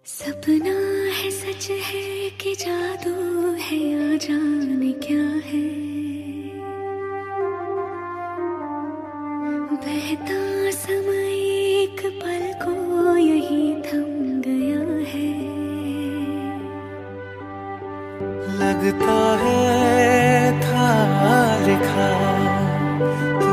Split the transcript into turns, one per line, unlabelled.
सपना है सच है कि जादू है या जाने क्या है। बहता समय एक पल को यही थम गया है।
लगता है था लिखा